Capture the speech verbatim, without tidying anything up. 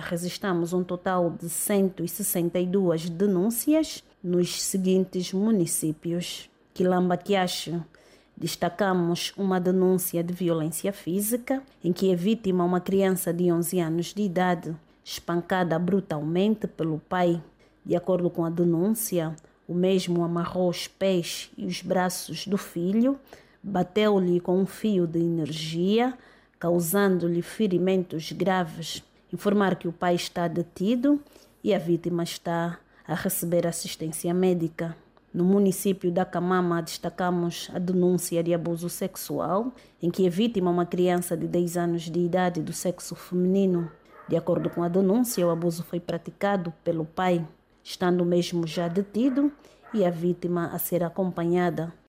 registramos um total de cento e sessenta e duas denúncias nos seguintes municípios: Quilamba-Quiacho, destacamos uma denúncia de violência física, em que é vítima uma criança de onze anos de idade, espancada brutalmente pelo pai. De acordo com a denúncia, o mesmo amarrou os pés e os braços do filho, bateu-lhe com um fio de energia, causando-lhe ferimentos graves. Informar que o pai está detido e a vítima está a receber assistência médica. No município da Camama, destacamos a denúncia de abuso sexual, em que é vítima uma criança de dez anos de idade do sexo feminino. De acordo com a denúncia, o abuso foi praticado pelo pai, estando mesmo já detido, e a vítima a ser acompanhada.